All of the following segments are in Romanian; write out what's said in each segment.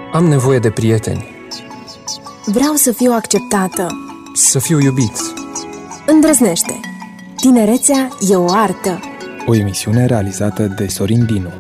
Am nevoie de prieteni. Vreau să fiu acceptată. Să fiu iubit. Îndrăznește. Tinerețea e o artă. O emisiune realizată de Sorin Dinu.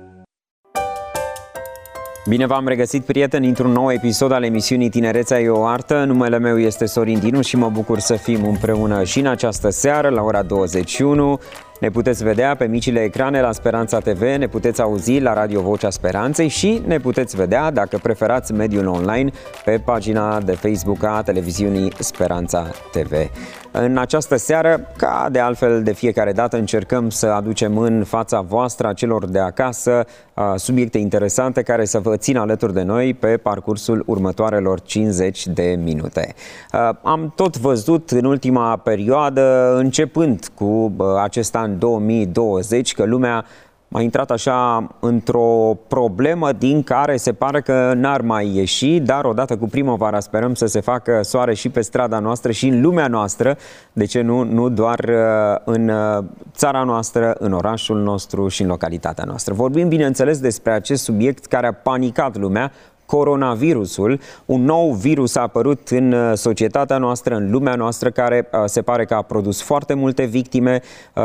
Bine v-am regăsit, prieteni, într-un nou episod al emisiunii Tinerețea e o artă. Numele meu este Sorin Dinu și mă bucur să fim împreună și în această seară, la ora 21. Ne puteți vedea pe micile ecrane la Speranța TV, ne puteți auzi la Radio Vocea Speranței și ne puteți vedea, dacă preferați mediul online, pe pagina de Facebook a televiziunii Speranța TV. În această seară, ca de altfel de fiecare dată, încercăm să aducem în fața voastră, a celor de acasă, subiecte interesante care să vă țină alături de noi pe parcursul următoarelor 50 de minute. Am tot văzut în ultima perioadă, începând cu acest an 2020, că lumea a intrat așa într-o problemă din care se pare că n-ar mai ieși, dar odată cu primăvara sperăm să se facă soare și pe strada noastră și în lumea noastră, de ce nu doar în țara noastră, în orașul nostru și în localitatea noastră. Vorbim, bineînțeles, despre acest subiect care a panicat lumea, coronavirusul, un nou virus a apărut în societatea noastră, în lumea noastră, care se pare că a produs foarte multe victime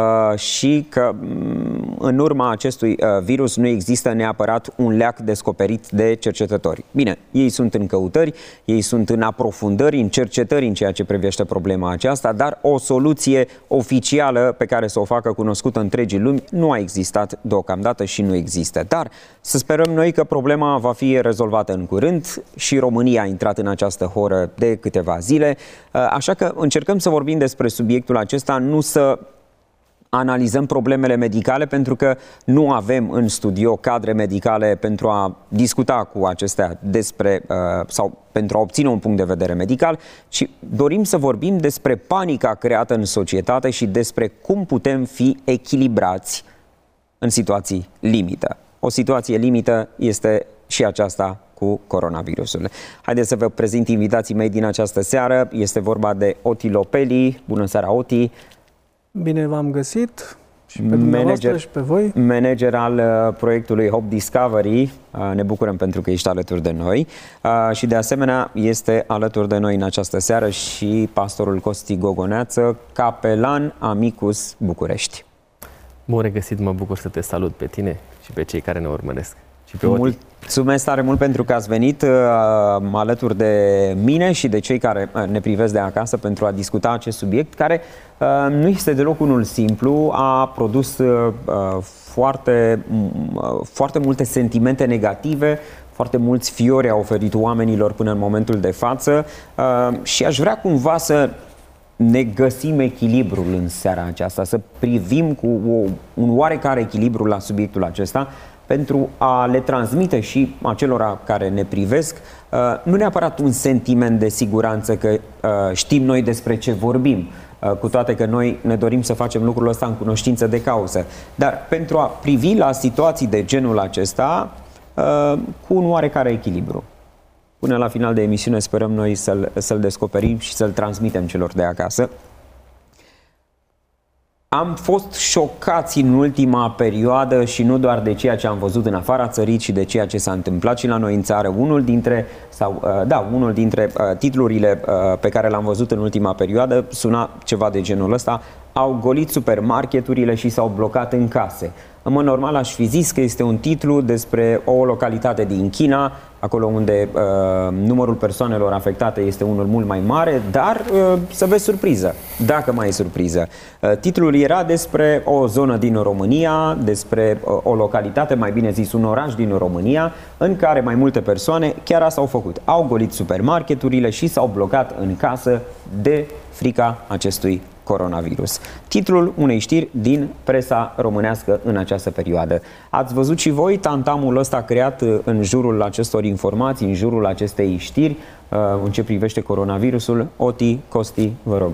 și că în urma acestui virus nu există neapărat un leac descoperit de cercetători. Bine, ei sunt în căutări, ei sunt în aprofundări, în cercetări în ceea ce privește problema aceasta, dar o soluție oficială pe care să o facă cunoscută întregii lumi nu a existat deocamdată și nu există. Dar să sperăm noi că problema va fi rezolvată în curând și România a intrat în această horă de câteva zile, așa că încercăm să vorbim despre subiectul acesta, nu să analizăm problemele medicale, pentru că nu avem în studio cadre medicale pentru a discuta cu acestea despre sau pentru a obține un punct de vedere medical, ci dorim să vorbim despre panica creată în societate și despre cum putem fi echilibrați în situații limită. O situație limită este și aceasta cu coronavirusul. Haideți să vă prezint invitații mei din această seară. Este vorba de Oti Lopeli. Bună seara, Oti! Bine v-am găsit și pe dumneavoastră și pe voi. Manager al proiectului Hope Discovery. Ne bucurăm pentru că ești alături de noi. Și de asemenea este alături de noi în această seară și pastorul Costi Gogoneață, capelan Amicus București. Bun regăsit, mă bucur să te salut pe tine și pe cei care ne urmăresc. Mulțumesc tare mult pentru că ați venit alături de mine și de cei care ne privesc de acasă pentru a discuta acest subiect, care nu este deloc unul simplu, a produs foarte multe sentimente negative, foarte mulți fiori au oferit oamenilor până în momentul de față și aș vrea cumva să ne găsim echilibrul în seara aceasta, să privim cu un oarecare echilibru la subiectul acesta, pentru a le transmite și acelora care ne privesc, nu neapărat un sentiment de siguranță că știm noi despre ce vorbim, cu toate că noi ne dorim să facem lucrul ăsta în cunoștință de cauză, dar pentru a privi la situații de genul acesta cu un oarecare echilibru. Până la final de emisiune sperăm noi să-l descoperim și să-l transmitem celor de acasă. Am fost șocați în ultima perioadă și nu doar de ceea ce am văzut în afara țării, ci de ceea ce s-a întâmplat și la noi în țară. Unul dintre titlurile pe care l-am văzut în ultima perioadă suna ceva de genul ăsta: au golit supermarketurile și s-au blocat în case. În mod normal aș fi zis că este un titlu despre o localitate din China, acolo unde numărul persoanelor afectate este unul mult mai mare, dar să vezi surpriză, dacă mai e surpriză. Titlul era despre o zonă din România, despre o localitate, mai bine zis un oraș din România, în care mai multe persoane chiar asta au făcut. Au golit supermarketurile și s-au blocat în casă de frica acestui coronavirus. Titlul unei știri din presa românească în această perioadă. Ați văzut și voi tantamul ăsta creat în jurul acestor informații, în jurul acestei știri, în ce privește coronavirusul? Oti, Costi, vă rog.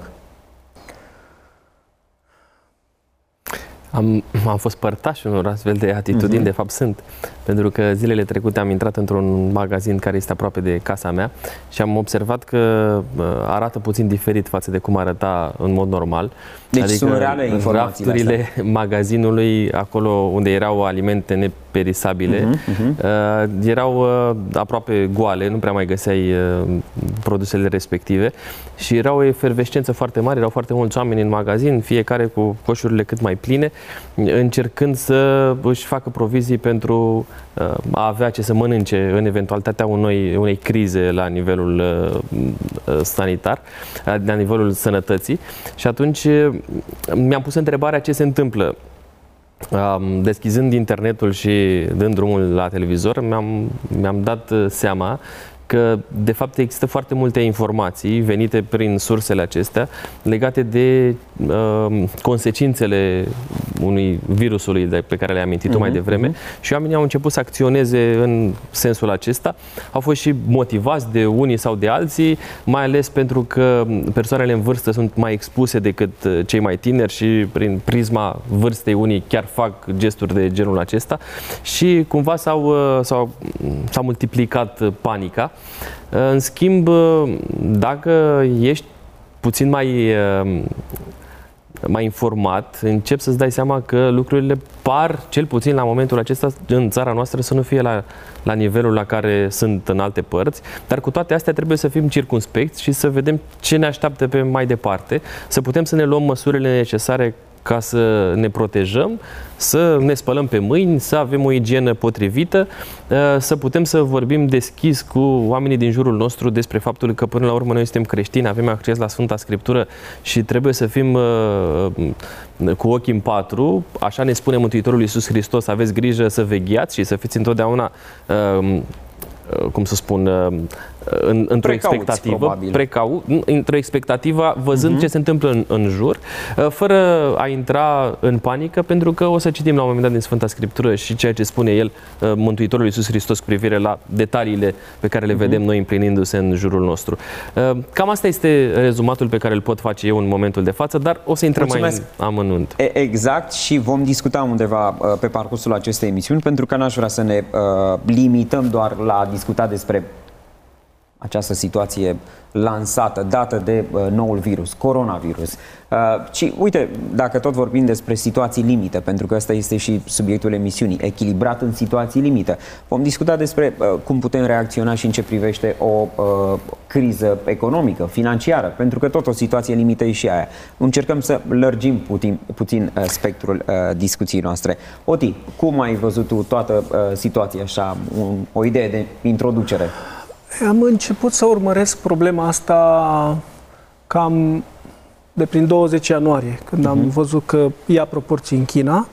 Am fost părtaș unor astfel de atitudini, de fapt sunt, pentru că zilele trecute am intrat într-un magazin care este aproape de casa mea și am observat că arată puțin diferit față de cum arăta în mod normal. Deci adică sunt reale informațiile rafturile magazinului, acolo unde erau alimente perisabile, erau aproape goale, nu prea mai găseai produsele respective și era o efervescență foarte mare, erau foarte mulți oameni în magazin, fiecare cu coșurile cât mai pline, încercând să își facă provizii pentru a avea ce să mănânce în eventualitatea unei crize la nivelul sanitar, la nivelul sănătății. Și atunci mi-am pus întrebarea ce se întâmplă. Deschizând internetul și dând drumul la televizor, mi-am dat seama că, de fapt, există foarte multe informații venite prin sursele acestea legate de consecințele unui virusului pe care le-ai amintit tu mai devreme și oamenii au început să acționeze în sensul acesta. Au fost și motivați de unii sau de alții, mai ales pentru că persoanele în vârstă sunt mai expuse decât cei mai tineri și prin prisma vârstei unii chiar fac gesturi de genul acesta și cumva s-a multiplicat panica. În schimb, dacă ești puțin mai informat, începi să-ți dai seama că lucrurile par, cel puțin la momentul acesta, în țara noastră, să nu fie la nivelul la care sunt în alte părți, dar cu toate astea trebuie să fim circumspecți și să vedem ce ne așteaptă pe mai departe, să putem să ne luăm măsurile necesare ca să ne protejăm, să ne spălăm pe mâini, să avem o igienă potrivită, să putem să vorbim deschis cu oamenii din jurul nostru despre faptul că până la urmă noi suntem creștini, avem acces la Sfânta Scriptură și trebuie să fim cu ochii în patru. Așa ne spune Mântuitorul Iisus Hristos, aveți grijă să vegheați și să fiți întotdeauna într-o expectativă, văzând ce se întâmplă în jur, fără a intra în panică, pentru că o să citim la un moment dat din Sfânta Scriptură și ceea ce spune el, Mântuitorul Iisus Hristos, cu privire la detaliile pe care le vedem noi împlinindu-se în jurul nostru. Cam asta este rezumatul pe care îl pot face eu în momentul de față, dar o să intrăm mai în amănunt. Exact, și vom discuta undeva pe parcursul acestei emisiuni, pentru că n-aș vrea să ne limităm doar la a discuta despre această situație lansată, dată de noul virus, coronavirus. Și uite, dacă tot vorbim despre situații limite, pentru că ăsta este și subiectul emisiunii, echilibrat în situații limite, vom discuta despre cum putem reacționa și în ce privește o criză economică, financiară, pentru că tot o situație limită e și aia. Încercăm să lărgim puțin spectrul discuției noastre. Oti, cum ai văzut tu toată situația așa, o idee de introducere? Am început să urmăresc problema asta cam de prin 20 ianuarie, când am văzut că ia proporții în China.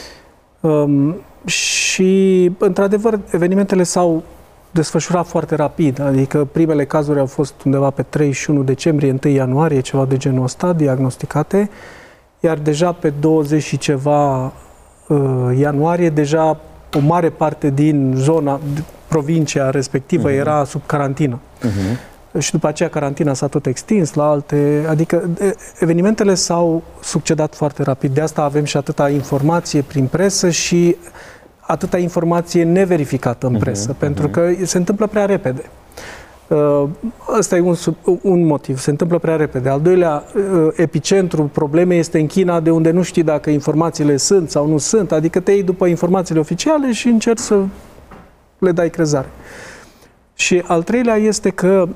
Și, într-adevăr, evenimentele s-au desfășurat foarte rapid. Adică primele cazuri au fost undeva pe 31 decembrie, 1 ianuarie, ceva de genul ăsta, diagnosticate. Iar deja pe 20 și ceva ianuarie, deja o mare parte din zona, provincia respectivă era sub carantină. Și după aceea carantina s-a tot extins la alte... Adică evenimentele s-au succedat foarte rapid. De asta avem și atâta informație prin presă și atâta informație neverificată în presă, pentru că se întâmplă prea repede. Ăsta e un motiv, se întâmplă prea repede. Al doilea, epicentrul problemei este în China, de unde nu știi dacă informațiile sunt sau nu sunt, adică te iei după informațiile oficiale și încerci să le dai crezare. Și al treilea este că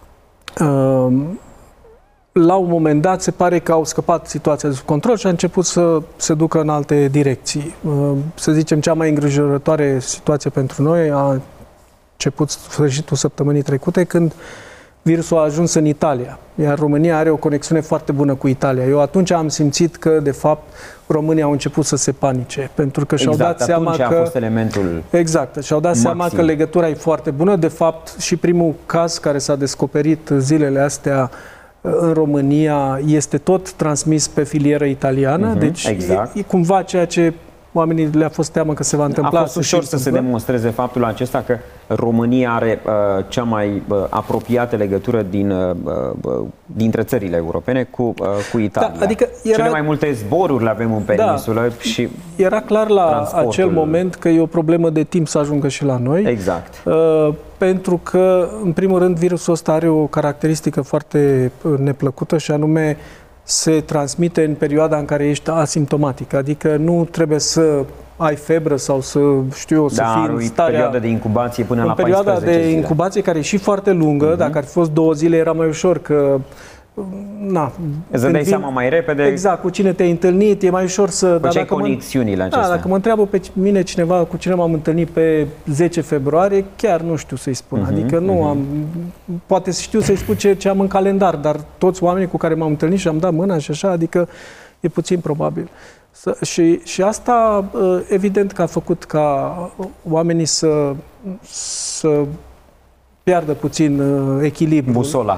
la un moment dat se pare că au scăpat situația de sub control și a început să se ducă în alte direcții. Să zicem, cea mai îngrijorătoare situație pentru noi a început sfârșitul săptămânii trecute, când virusul a ajuns în Italia, iar România are o conexiune foarte bună cu Italia. Eu atunci am simțit că, de fapt, românii au început să se panice, pentru că și-au dat seama că... a fost elementul și-au dat seama că legătura e foarte bună. De fapt, și primul caz care s-a descoperit zilele astea în România este tot transmis pe filieră italiană, deci e cumva ceea ce oamenii le-a fost teamă că se va întâmpla. A fost ușor să se demonstreze faptul acesta că România are cea mai apropiată legătură dintre țările europene cu Italia. Da, adică cele mai multe zboruri le avem în peninsulă și era clar la acel moment că e o problemă de timp să ajungă și la noi. Exact. Pentru că, în primul rând, virusul ăsta are o caracteristică foarte neplăcută și anume se transmite în perioada în care ești asimptomatic, adică nu trebuie să ai febră sau să știu eu, să fii în starea... perioada de incubație până la 14 perioada de zile. incubație care e și foarte lungă, dacă ar fi fost 2 zile era mai ușor, că îți dai seama mai repede. Exact, cu cine te-ai întâlnit, e mai ușor să... Făceai conexiunile acestea. Dacă mă întreabă pe mine cineva cu cine m-am întâlnit pe 10 februarie, chiar nu știu să-i spun. Adică nu am... Poate știu să-i spun ce am în calendar, dar toți oamenii cu care m-am întâlnit și am dat mâna și așa, adică e puțin probabil. Și asta, evident că a făcut ca oamenii să piardă puțin echilibru. Busola.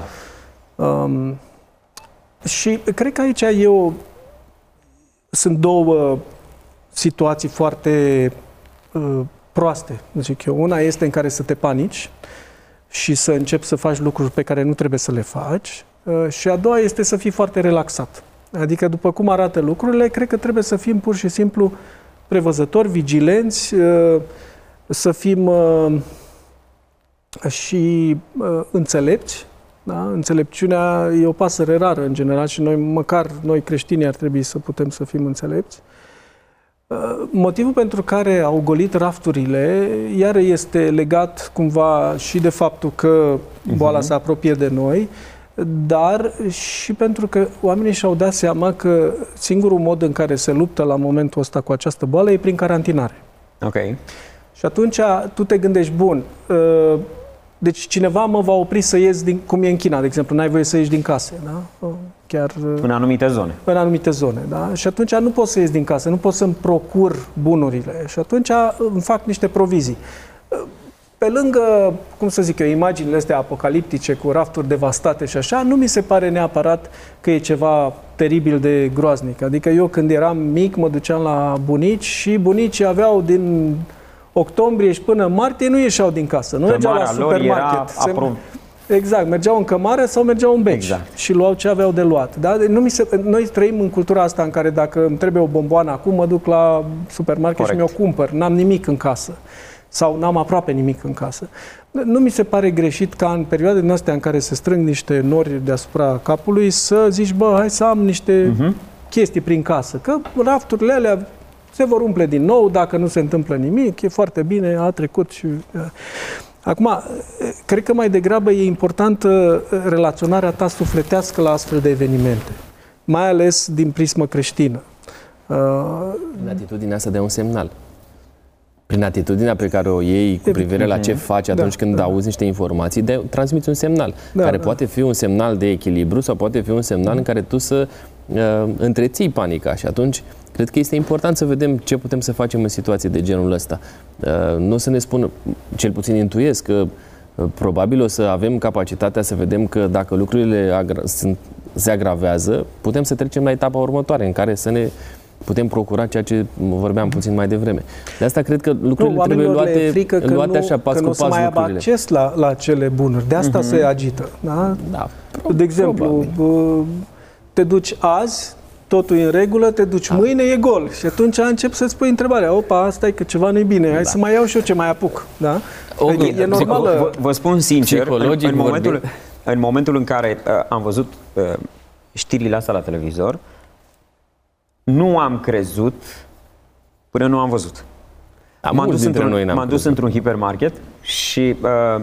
Și cred că aici sunt 2 situații foarte proaste, zic eu. Una este în care să te panici și să începi să faci lucruri pe care nu trebuie să le faci. Și a doua este să fii foarte relaxat. Adică, după cum arată lucrurile, cred că trebuie să fim pur și simplu prevăzători, vigilenți, să fim și înțelepți. Da? Înțelepciunea e o pasăre rară în general și măcar noi creștinii ar trebui să putem să fim înțelepți. Motivul pentru care au golit rafturile iar este legat cumva și de faptul că boala se apropie de noi, dar și pentru că oamenii și-au dat seama că singurul mod în care se luptă la momentul ăsta cu această boală e prin carantinare. Ok. Și atunci tu te gândești, bun, deci cineva mă va opri să ies cum e în China, de exemplu, n-ai voie să ieși din case, da? Chiar în anumite zone. În anumite zone, da? Și atunci nu pot să ies din casă, nu pot să-mi procur bunurile și atunci îmi fac niște provizii. Pe lângă, cum să zic eu, imaginile astea apocaliptice cu rafturi devastate și așa, nu mi se pare neapărat că e ceva teribil de groaznic. Adică eu când eram mic mă duceam la bunici și bunicii aveau din octombrie și până martie nu ieșeau din casă, nu mergeau la supermarket. Exact, mergeau în cămară sau mergeau în beci și luau ce aveau de luat. Da? Noi trăim în cultura asta în care dacă îmi trebuie o bomboană acum, mă duc la supermarket și mi-o cumpăr, n-am nimic în casă sau n-am aproape nimic în casă. Nu mi se pare greșit ca în perioade din astea în care se strâng niște nori deasupra capului să zici, bă, hai să am niște chestii prin casă, că rafturile alea se vor umple din nou, dacă nu se întâmplă nimic, e foarte bine, a trecut și... Acum, cred că mai degrabă e importantă relaționarea ta sufletească la astfel de evenimente, mai ales din prismă creștină. În atitudinea asta de un semnal. Prin atitudinea pe care o iei cu privire la ce faci atunci când auzi niște informații, transmiți un semnal, care poate fi un semnal de echilibru sau poate fi un semnal în care tu să întreții panica și atunci cred că este important să vedem ce putem să facem în situații de genul ăsta. Nu o să ne spună, cel puțin intuiesc că probabil o să avem capacitatea să vedem că dacă lucrurile se agravează, putem să trecem la etapa următoare în care să ne putem procura ceea ce vorbeam puțin mai devreme. De asta cred că lucrurile trebuie luate așa pas cu pas. Că nu mai aibă acces la acele bunuri. De asta se agită. Da? Da, de exemplu, te duci azi, totul e în regulă, te duci mâine, e gol. Și atunci încep să-ți pui întrebarea, opa, stai că ceva nu-i bine, hai să mai iau și eu ce mai apuc. Da? E normală. Vă spun sincer, în momentul în care am văzut știrile astea la televizor, nu am crezut până nu am văzut. M-am dus într-un hipermarket și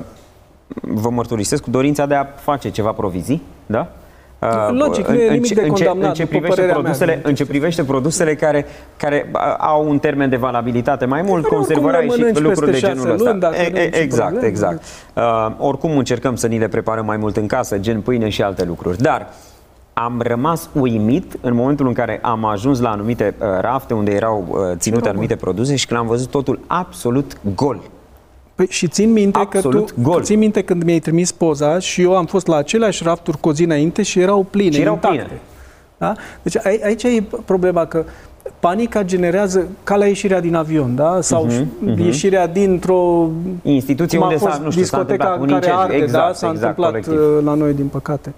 vă mărturisesc cu dorința de a face ceva provizii, da? Logic, nu e nimic de condamnat, în ce privește produsele care au un termen de valabilitate mai mult, conservarea și lucruri de genul ăsta. Exact. Oricum încercăm să ni le preparăm mai mult în casă, gen pâine și alte lucruri. Dar am rămas uimit în momentul în care am ajuns la anumite rafte unde erau ținute anumite produse și când am văzut totul absolut gol. Păi, și țin minte când mi-ai trimis poza și eu am fost la aceleași rafturi cu o zi înainte și erau pline. Da? Deci aici e problema că panica generează ca la ieșirea din avion, da? Sau ieșirea dintr-o instituție unde discoteca în care arde, s-a întâmplat colectiv la noi, din păcate.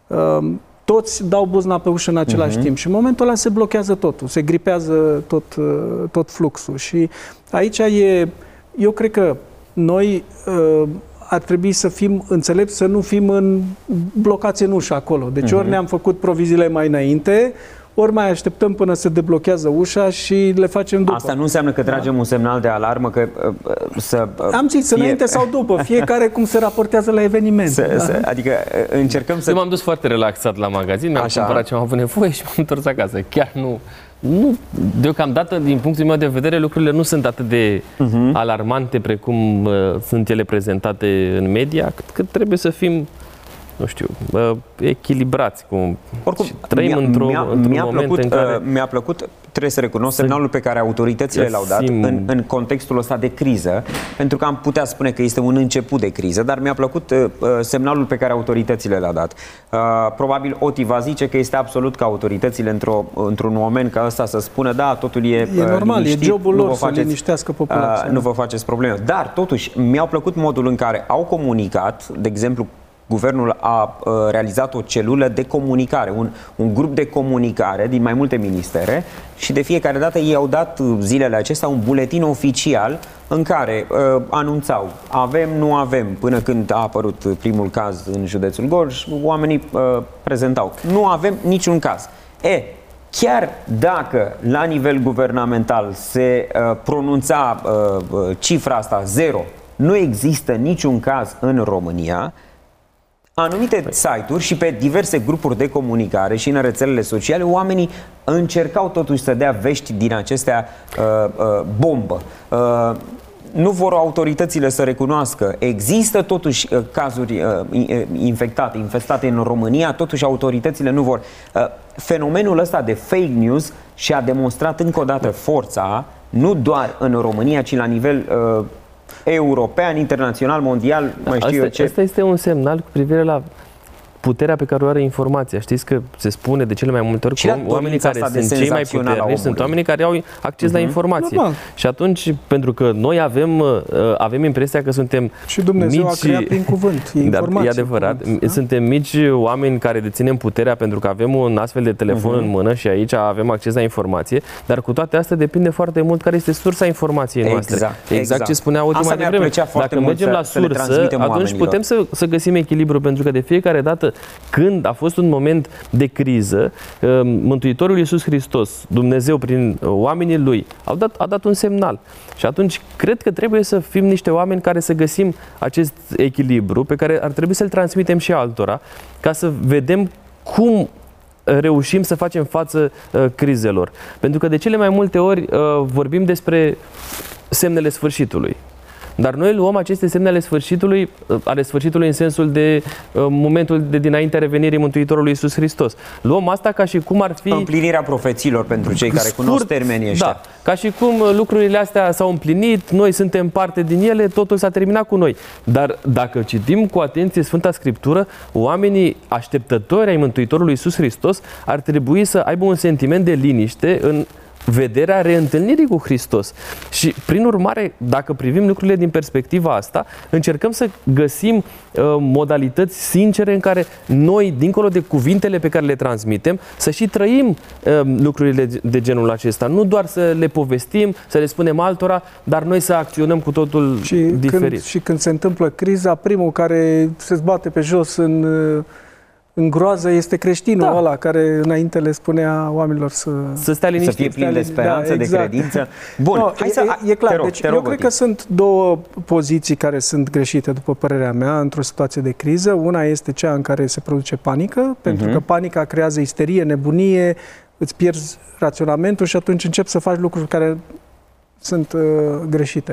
Toți dau buzna pe ușă în același timp și în momentul ăla se blochează totul, se gripează tot fluxul. Și aici eu cred că noi ar trebui să fim înțelepți, să nu fim blocați în ușă acolo. Deci ori ne-am făcut proviziile mai înainte, ori mai așteptăm până se deblochează ușa și le facem după. Asta nu înseamnă că tragem un semnal de alarmă că Am zis, înainte sau după, fiecare cum se raportează la evenimente. Adică încercăm să... Eu m-am dus foarte relaxat la magazin, mi-am cumpărat ce am avut nevoie și m-am întors acasă. Chiar nu, deocamdată, din punctul meu de vedere, lucrurile nu sunt atât de alarmante precum sunt ele prezentate în media, cât trebuie să fim, nu știu, echilibrați. Oricum, trăim într-un moment în care... Mi-a plăcut, trebuie să recunosc, semnalul pe care autoritățile l-au dat în contextul ăsta de criză, pentru că am putea spune că este un început de criză, dar mi-a plăcut semnalul pe care autoritățile l-au dat. Probabil Oti va zice că este absolut ca autoritățile într-un moment ca ăsta să spună, da, totul e normal, liniștit, e jobul lor să liniștească populația. Nu vă faceți probleme. Dar, totuși, mi-au plăcut modul în care au comunicat, de exemplu, Guvernul a realizat o celulă de comunicare, un grup de comunicare din mai multe ministere și de fiecare dată ei au dat zilele acestea un buletin oficial în care anunțau avem, nu avem, până când a apărut primul caz în județul Gorj, oamenii prezentau, nu avem niciun caz. Chiar dacă la nivel guvernamental se pronunța cifra asta 0, nu există niciun caz în România, anumite site-uri și pe diverse grupuri de comunicare și în rețelele sociale, oamenii încercau totuși să dea vești din acestea bombă. Nu vor autoritățile să recunoască. Există totuși cazuri infestate în România, totuși autoritățile nu vor. Fenomenul ăsta de fake news și-a demonstrat încă o dată forța, nu doar în România, ci la nivel european, internațional, mondial, mai știu eu ce. Asta este un semnal cu privire la puterea pe care o are informația. Știți că se spune de cele mai multe ori că oamenii care sunt cei mai puternici sunt oamenii care au acces la informație. Normal. Și atunci, pentru că noi avem impresia că suntem și Dumnezeu mici, a creat prin cuvânt informație. E adevărat. Suntem mici oameni care deținem puterea pentru că avem un astfel de telefon în mână și aici avem acces la informație, dar cu toate astea depinde foarte mult care este sursa informației noastre. Exact ce spunea Oti mai devreme. Dacă mergem la sursă, atunci putem să găsim echilibru, pentru că de fiecare dată când a fost un moment de criză, Mântuitorul Iisus Hristos, Dumnezeu prin oamenii Lui, a dat un semnal. Și atunci cred că trebuie să fim niște oameni care să găsim acest echilibru pe care ar trebui să-l transmitem și altora, ca să vedem cum reușim să facem față crizelor. Pentru că de cele mai multe ori vorbim despre semnele sfârșitului. Dar noi luăm aceste semne ale sfârșitului în sensul de momentul de dinaintea revenirii Mântuitorului Iisus Hristos. Luăm asta ca și cum ar fi... împlinirea profețiilor pentru cei care cunosc termenii ăștia. Da, ca și cum lucrurile astea s-au împlinit, noi suntem parte din ele, totul s-a terminat cu noi. Dar dacă citim cu atenție Sfânta Scriptură, oamenii așteptători ai Mântuitorului Iisus Hristos ar trebui să aibă un sentiment de liniște în vederea reîntâlnirii cu Hristos. Și, prin urmare, dacă privim lucrurile din perspectiva asta, încercăm să găsim modalități sincere în care noi, dincolo de cuvintele pe care le transmitem, să și trăim lucrurile de genul acesta. Nu doar să le povestim, să le spunem altora, dar noi să acționăm cu totul diferit. Și când se întâmplă criza, primul care se zbate pe jos în groază este creștinul ăla care înainte le spunea oamenilor să stea liniștit, să fie plin de speranță, exact. de credință. Bun, e clar. Deci eu cred că sunt două poziții care sunt greșite, după părerea mea, într-o situație de criză. Una este cea în care se produce panică, pentru că panica creează isterie, nebunie, îți pierzi raționamentul și atunci începi să faci lucruri care sunt greșite.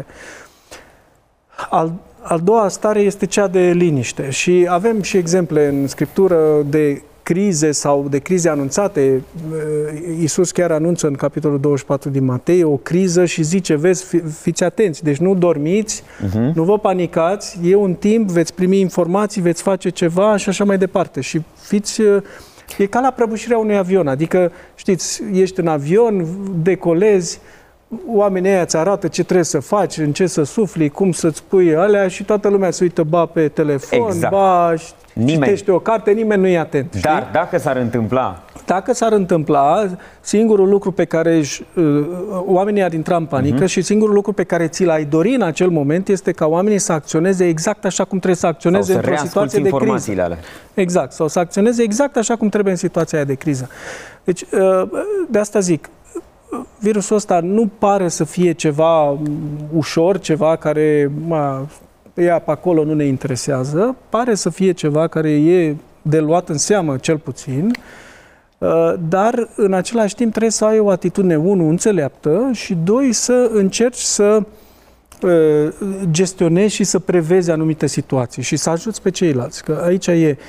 Al doua stare este cea de liniște și avem și exemple în Scriptură de crize sau de crize anunțate. Iisus chiar anunță în capitolul 24 din Matei o criză și zice, vezi, fiți atenți, deci nu dormiți, nu vă panicați, e un timp, veți primi informații, veți face ceva și așa mai departe. Și fiți... E ca la prăbușirea unui avion, adică, știți, ești în avion, decolezi, oamenii ăia îți arată ce trebuie să faci, în ce să sufli, cum să-ți pui alea și toată lumea se uită ba pe telefon, ba citește o carte, nimeni nu e atent. Dar dacă s-ar întâmpla Dacă s-ar întâmpla, singurul lucru pe care oamenii ar intra în panică și singurul lucru pe care ți l-ai dori în acel moment este ca oamenii să acționeze exact așa cum trebuie să acționeze într-o situație de criză. Alea. Exact, sau să acționeze exact așa cum trebuie în situația aia de criză. Deci, de asta zic, virusul ăsta nu pare să fie ceva ușor, ceva care ea pe acolo nu ne interesează, pare să fie ceva care e de luat în seamă, cel puțin, dar în același timp trebuie să ai o atitudine, unu, înțeleaptă și doi, să încerci să gestionezi și să prevezi anumite situații și să ajuți pe ceilalți. Că aici e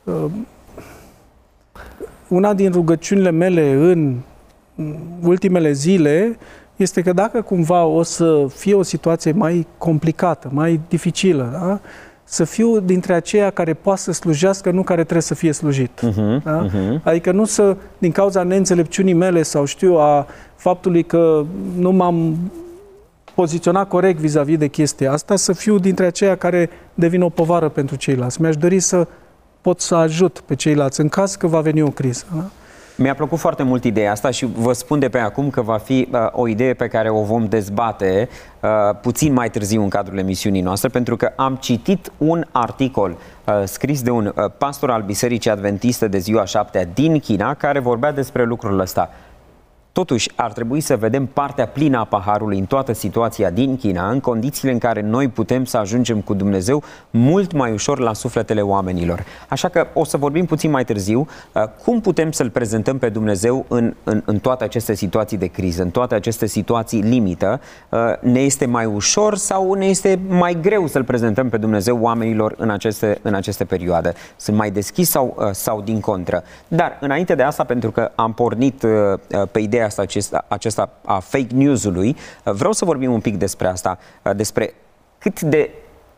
una din rugăciunile mele în ultimele zile este că dacă cumva o să fie o situație mai complicată, mai dificilă, da? Să fiu dintre aceia care poate să slujească, nu care trebuie să fie slujit. Da? Adică nu să, din cauza neînțelepciunii mele sau a faptului că nu m-am poziționat corect vis-a-vis de chestia asta, să fiu dintre aceia care devin o povară pentru ceilalți. Mi-aș dori să pot să ajut pe ceilalți în caz că va veni o criză. Da? Mi-a plăcut foarte mult ideea asta și vă spun de pe acum că va fi o idee pe care o vom dezbate puțin mai târziu în cadrul emisiunii noastre, pentru că am citit un articol scris de un pastor al Bisericii Adventiste de Ziua 7-a din China, care vorbea despre lucrul ăsta. Totuși, ar trebui să vedem partea plină a paharului în toată situația din China, în condițiile în care noi putem să ajungem cu Dumnezeu mult mai ușor la sufletele oamenilor. Așa că o să vorbim puțin mai târziu cum putem să-L prezentăm pe Dumnezeu în toate aceste situații de criză, în toate aceste situații limită. Ne este mai ușor sau ne este mai greu să-L prezentăm pe Dumnezeu oamenilor în aceste perioade? Sunt mai deschis sau din contră? Dar înainte de asta, pentru că am pornit pe ideea aceasta a fake news-ului, vreau să vorbim un pic despre asta, despre cât de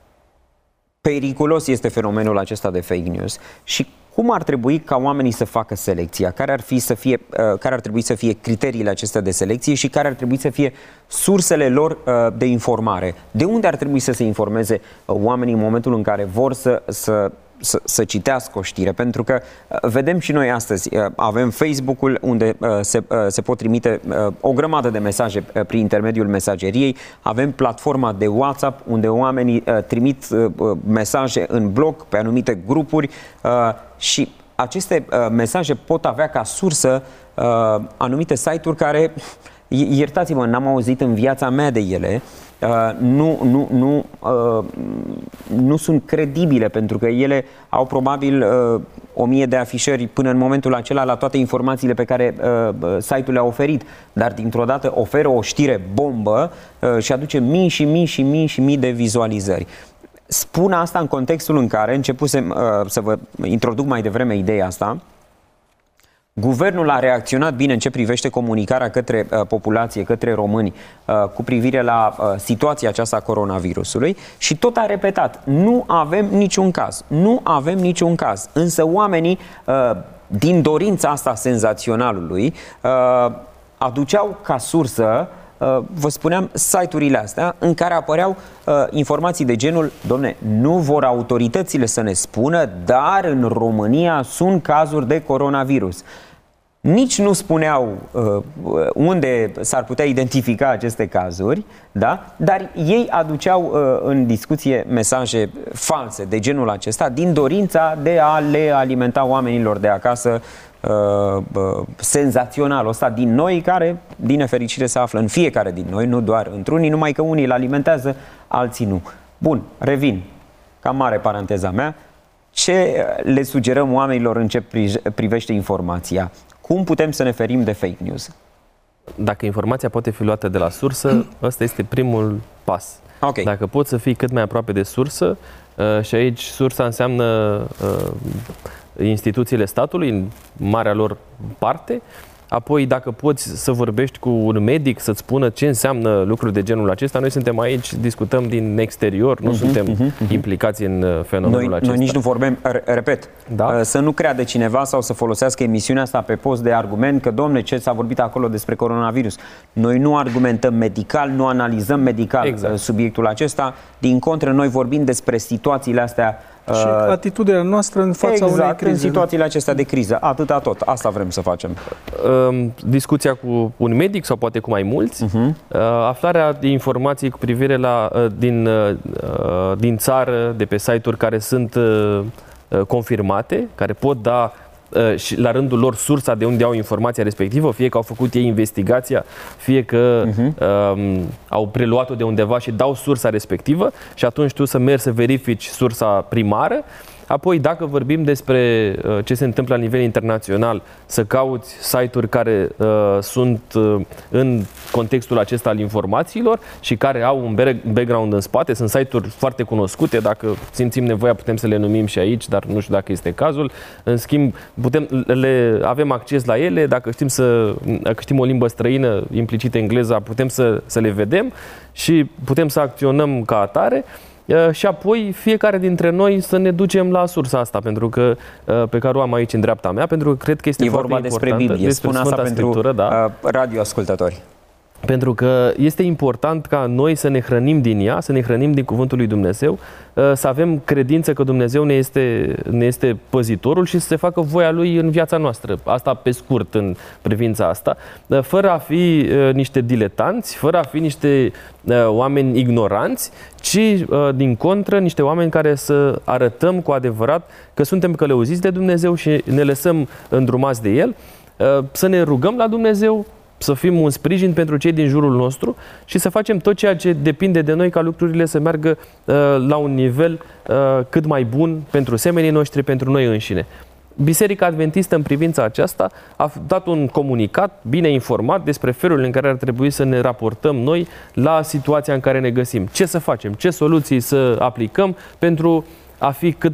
periculos este fenomenul acesta de fake news și cum ar trebui ca oamenii să facă selecția, care ar trebui să fie criteriile acestea de selecție și care ar trebui să fie sursele lor de informare. De unde ar trebui să se informeze oamenii în momentul în care vor să citească o știre, pentru că vedem și noi astăzi, avem Facebook-ul unde se pot trimite o grămadă de mesaje prin intermediul mesageriei, avem platforma de WhatsApp unde oamenii trimit mesaje în bloc pe anumite grupuri și aceste mesaje pot avea ca sursă anumite site-uri care, iertați-mă, n-am auzit în viața mea de ele, nu sunt credibile, pentru că ele au probabil 1000 de afișări până în momentul acela la toate informațiile pe care site-ul le-a oferit, dar dintr-o dată oferă o știre bombă și aduce mii și mii și mii și mii de vizualizări. Spun asta în contextul în care începusem să vă introduc mai devreme ideea asta. Guvernul a reacționat bine în ce privește comunicarea către populație, către români, cu privire la situația aceasta a coronavirusului și tot a repetat, nu avem niciun caz, nu avem niciun caz. Însă oamenii, din dorința asta senzaționalului, aduceau ca sursă, vă spuneam, site-urile astea în care apăreau informații de genul, domne, nu vor autoritățile să ne spună, dar în România sunt cazuri de coronavirus. Nici nu spuneau unde s-ar putea identifica aceste cazuri, da? Dar ei aduceau în discuție mesaje false de genul acesta din dorința de a le alimenta oamenilor de acasă senzaționalul ăsta din noi, care, din nefericire, se află în fiecare din noi, nu doar într-unii, numai că unii îl alimentează, alții nu. Bun, revin, cam mare paranteza mea, ce le sugerăm oamenilor în ce privește informația? Cum putem să ne ferim de fake news? Dacă informația poate fi luată de la sursă, ăsta este primul pas. Okay. Dacă poți să fii cât mai aproape de sursă, și aici sursa înseamnă instituțiile statului, în marea lor parte, apoi dacă poți să vorbești cu un medic să-ți spună ce înseamnă lucruri de genul acesta, noi suntem aici, discutăm din exterior, nu suntem implicați în fenomenul acesta. Noi nici nu vorbim, repet, da? Să nu creadă cineva sau să folosească emisiunea asta pe post de argument că, domne, ce s-a vorbit acolo despre coronavirus. Noi nu argumentăm medical, nu analizăm medical subiectul acesta, din contră, noi vorbim despre situațiile astea Și atitudinea noastră în fața unei exact, crize. în situațiile acestea de criză. Atâta tot. Asta vrem să facem. Discuția cu un medic sau poate cu mai mulți, aflarea de informații cu privire la din țară, de pe site-uri care sunt confirmate, care pot da și la rândul lor sursa de unde au informația respectivă, fie că au făcut ei investigația, fie că au preluat-o de undeva și dau sursa respectivă și atunci tu să mergi să verifici sursa primară. Apoi, dacă vorbim despre ce se întâmplă la nivel internațional, să cauți site-uri care sunt în contextul acesta al informațiilor și care au un background în spate. Sunt site-uri foarte cunoscute, dacă simțim nevoia putem să le numim și aici, dar nu știu dacă este cazul. În schimb, avem acces la ele, dacă știm o limbă străină, implicit engleza, putem să le vedem și putem să acționăm ca atare. Și apoi fiecare dintre noi să ne ducem la sursa asta, pentru că pe care o am aici în dreapta mea, pentru că cred că este foarte importantă. Despre Biblie. Spun asta pentru radioascultători. Pentru că este important ca noi să ne hrănim din ea, să ne hrănim din Cuvântul lui Dumnezeu, să avem credință că Dumnezeu ne este păzitorul și să se facă voia Lui în viața noastră. Asta pe scurt în privința asta, fără a fi niște diletanți, fără a fi niște oameni ignoranți, ci din contră niște oameni care să arătăm cu adevărat că suntem călăuziți de Dumnezeu și ne lăsăm îndrumați de El, să ne rugăm la Dumnezeu, să fim un sprijin pentru cei din jurul nostru și să facem tot ceea ce depinde de noi ca lucrurile să meargă la un nivel cât mai bun pentru semenii noștri, pentru noi înșine. Biserica Adventistă în privința aceasta a dat un comunicat bine informat despre felul în care ar trebui să ne raportăm noi la situația în care ne găsim. Ce să facem, ce soluții să aplicăm pentru a fi cât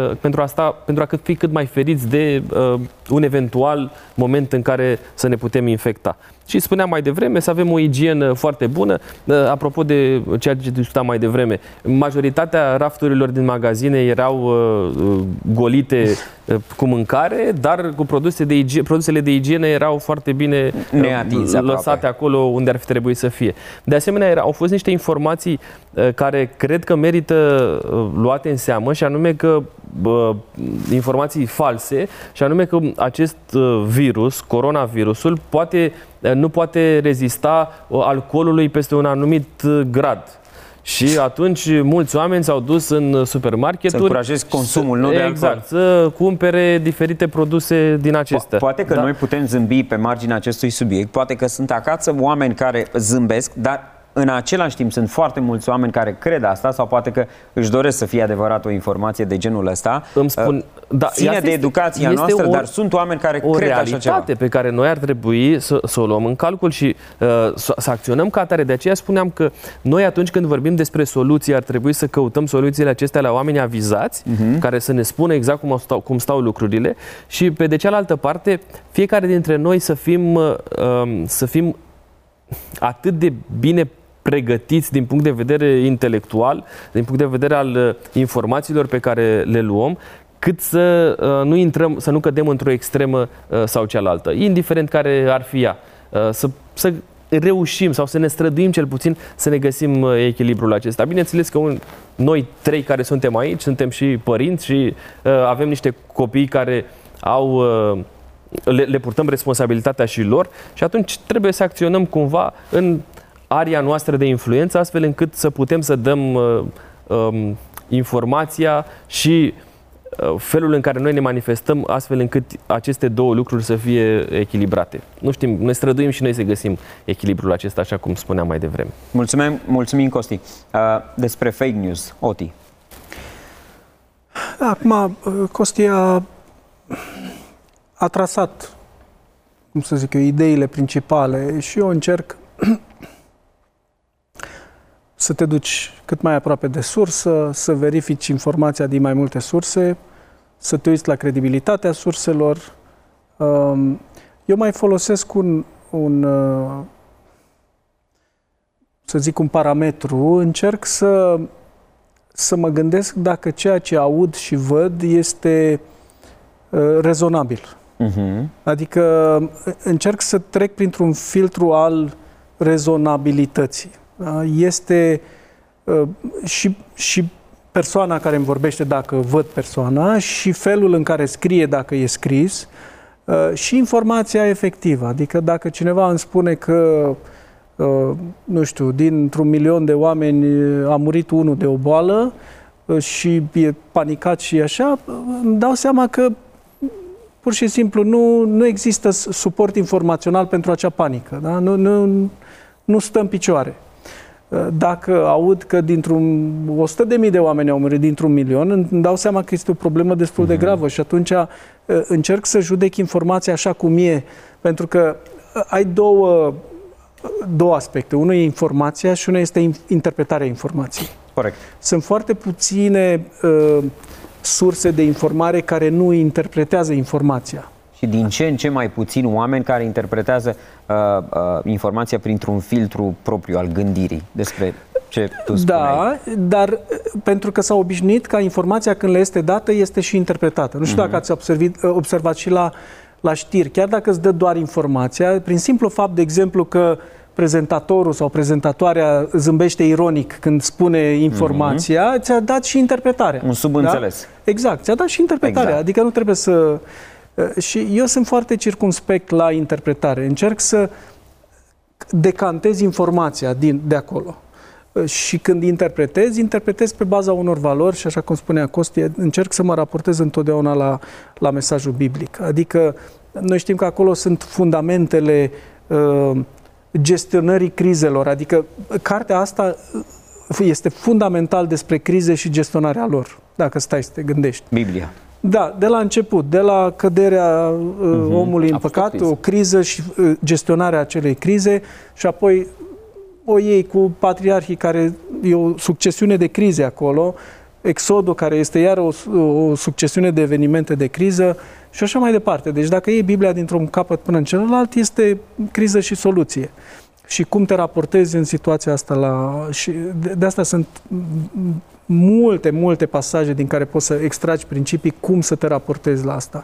mai feriți de un eventual moment în care să ne putem infecta. Și spuneam mai devreme, să avem o igienă foarte bună. Apropo de ceea ce discutam mai devreme, majoritatea rafturilor din magazine erau golite cu mâncare, dar cu produsele de igienă erau foarte bine lăsate acolo unde ar fi trebuit să fie. De asemenea, au fost niște informații care cred că merită luate în seamă, și anume că informații false, și anume că acest virus, coronavirusul, nu poate rezista alcoolului peste un anumit grad. Și atunci mulți oameni s-au dus în supermarketuri să încurajezi consumul, nu de alcool. Exact, să cumpere diferite produse din acestea. Poate că noi putem zâmbi pe marginea acestui subiect, poate că sunt acasă oameni care zâmbesc, dar în același timp sunt foarte mulți oameni care cred asta sau poate că își doresc să fie adevărat o informație de genul ăsta. Ține de educația noastră, dar sunt oameni care cred așa ceva. O realitate pe care noi ar trebui să o luăm în calcul și să acționăm ca atare. De aceea spuneam că noi atunci când vorbim despre soluții ar trebui să căutăm soluțiile acestea la oameni avizați, care să ne spună exact cum stau lucrurile, și pe de cealaltă parte fiecare dintre noi să fim atât de bine pregătiți din punct de vedere intelectual, din punct de vedere al informațiilor pe care le luăm, cât să nu cădem într-o extremă sau cealaltă, indiferent care ar fi ea. Să reușim sau să ne străduim cel puțin să ne găsim echilibrul acesta. Bineînțeles că noi trei care suntem aici, suntem și părinți și avem niște copii care le purtăm responsabilitatea și lor, și atunci trebuie să acționăm cumva în aria noastră de influență, astfel încât să putem să dăm informația și felul în care noi ne manifestăm, astfel încât aceste două lucruri să fie echilibrate. Nu știm, ne străduim și noi să găsim echilibrul acesta, așa cum spuneam mai devreme. Mulțumim, Costi. Despre fake news, Oti. Acum, Costi a trasat, cum să zic eu, ideile principale și eu încerc să te duci cât mai aproape de sursă, să verifici informația din mai multe surse, să te uiți la credibilitatea surselor. Eu mai folosesc să zic un parametru, încerc să mă gândesc dacă ceea ce aud și văd este rezonabil. Adică încerc să trec printr-un filtru al rezonabilității. Este și persoana care îmi vorbește dacă văd persoana și felul în care scrie dacă e scris și informația efectivă. Adică dacă cineva îmi spune că, nu știu, dintr-un milion de oameni a murit unul de o boală și e panicat și așa, îmi dau seama că pur și simplu nu există suport informațional pentru acea panică. Da? Nu stă în picioare. Dacă aud că dintr-un 100.000 de oameni au murit dintr-un milion, îmi dau seama că este o problemă destul de gravă și atunci încerc să judec informația așa cum e, pentru că ai două aspecte. Unul e informația și unul este interpretarea informației. Corect. Sunt foarte puține surse de informare care nu interpretează informația. Și din ce în ce mai puțini oameni care interpretează informația printr-un filtru propriu al gândirii despre ce tu spuneai. Da, dar pentru că s-au obișnuit ca informația când le este dată este și interpretată. Nu știu dacă ați observat și la știri, chiar dacă îți dă doar informația, prin simplu fapt, de exemplu, că prezentatorul sau prezentatoarea zâmbește ironic când spune informația, ți-a dat și interpretarea. Un subînțeles. Da? Exact, ți-a dat și interpretarea. Exact. Adică nu trebuie să... Și eu sunt foarte circumspect la interpretare. Încerc să decantez informația de acolo. Și când interpretez pe baza unor valori și, așa cum spunea Costi, încerc să mă raportez întotdeauna la mesajul biblic. Adică noi știm că acolo sunt fundamentele gestionării crizelor. Adică cartea asta este fundamental despre crize și gestionarea lor, dacă stai să te gândești. Biblia. Da, de la început, de la căderea omului în păcat, o criză și gestionarea acelei crize și apoi o iei cu patriarhii, care e o succesiune de crize acolo, Exodul, care este iar o succesiune de evenimente de criză și așa mai departe. Deci dacă iei Biblia dintr-un capăt până în celălalt, este criză și soluție. Și cum te raportezi în situația asta și de asta sunt multe pasaje din care poți să extragi principii cum să te raportezi la asta.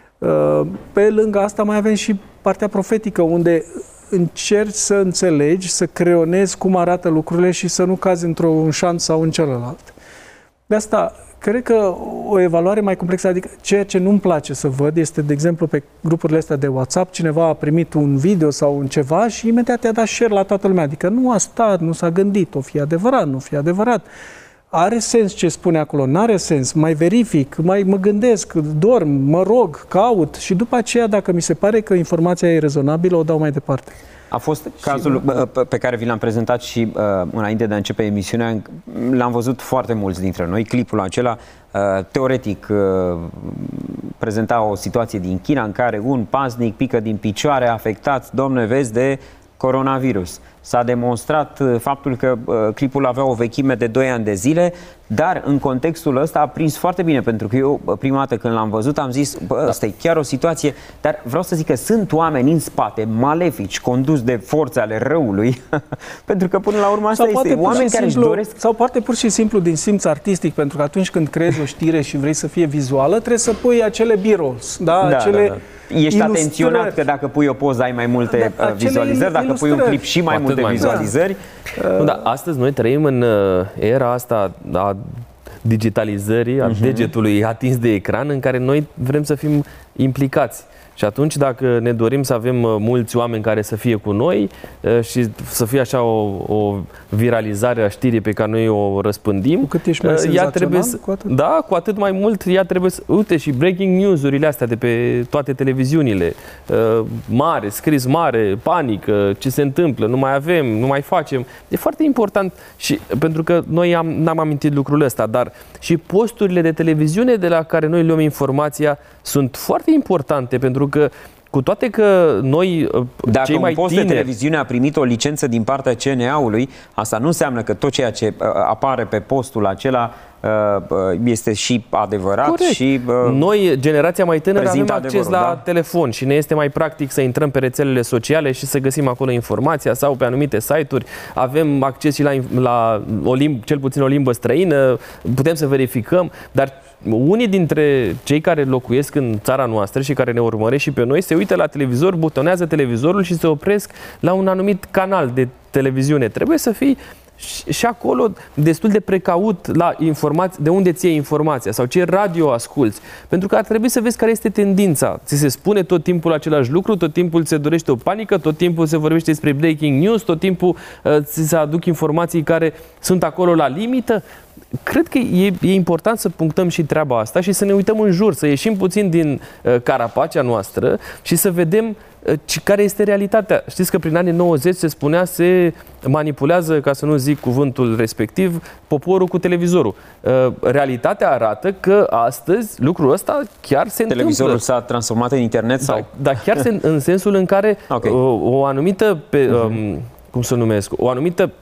Pe lângă asta mai avem și partea profetică, unde încerci să înțelegi, să creionezi cum arată lucrurile și să nu cazi într-un șanț sau în celălalt. De asta, cred că o evaluare mai complexă, adică ceea ce nu-mi place să văd este, de exemplu, pe grupurile astea de WhatsApp, cineva a primit un video sau un ceva și imediat i-a dat share la toată lumea. Adică nu a stat, nu s-a gândit, o fi adevărat, nu fi adevărat. Are sens ce spune acolo, n-are sens, mai verific, mai mă gândesc, dorm, mă rog, caut și după aceea, dacă mi se pare că informația e rezonabilă, o dau mai departe. A fost cazul pe care vi l-am prezentat și înainte de a începe emisiunea, l-am văzut foarte mulți dintre noi. Clipul acela, teoretic, prezenta o situație din China în care un paznic pică din picioare, afectat, domne, vezi, de coronavirus. S-a demonstrat faptul că clipul avea o vechime de 2 ani de zile, dar în contextul ăsta a prins foarte bine, pentru că eu prima dată când l-am văzut am zis, asta e chiar o situație, dar vreau să zic că sunt oameni în spate, malefici, conduși de forțe ale răului, pentru că până la urmă asta este, oameni care își doresc... Sau poate pur și simplu din simț artistic, pentru că atunci când creezi o știre și vrei să fie vizuală, trebuie să pui acele b-rolls, acele... Ești atenționat că dacă pui o poză ai mai multe vizualizări, dacă pui un clip și mai multe vizualizări. Da, astăzi noi trăim în era asta a digitalizării, a degetului atins de ecran, în care noi vrem să fim implicați. Și atunci, dacă ne dorim să avem mulți oameni care să fie cu noi și să fie așa o viralizare a știrii pe care noi o răspândim, cu cât ești mai senzațional, cu atât mai mult ea trebuie să... Uite, și breaking news-urile astea de pe toate televiziunile, mare, scris mare, panică, ce se întâmplă, nu mai avem, nu mai facem. E foarte important și pentru că noi n-am amintit lucrul ăsta, dar și posturile de televiziune de la care noi luăm informația sunt foarte importante, pentru că cu toate că noi, dacă cei mai un post de televiziune a primit o licență din partea CNA-ului, asta nu înseamnă că tot ceea ce apare pe postul acela este și adevărat. Corect. Și noi, generația mai tânără, avem acces la telefon și ne este mai practic să intrăm pe rețelele sociale și să găsim acolo informația sau pe anumite site-uri. Avem acces și la cel puțin o limbă străină, putem să verificăm, dar unii dintre cei care locuiesc în țara noastră și care ne urmăresc și pe noi se uită la televizor, butonează televizorul și se opresc la un anumit canal de televiziune. Trebuie să fii și acolo destul de precaut la informații, de unde ți iei informația sau ce radio asculți. Pentru că ar trebui să vezi care este tendința. Ți se spune tot timpul același lucru, tot timpul se dorește o panică, tot timpul se vorbește despre breaking news, tot timpul ți se aduc informații care sunt acolo la limită. Cred că e important să punctăm și treaba asta și să ne uităm în jur, să ieșim puțin din carapacea noastră și să vedem care este realitatea. Știți că prin anii 90 se spunea, se manipulează, ca să nu zic cuvântul respectiv, poporul cu televizorul. Realitatea arată că astăzi lucrul ăsta chiar se întâmplă. Televizorul s-a transformat în internet? Sau? Da, chiar în sensul în care o anumită, cum să numesc, o anumită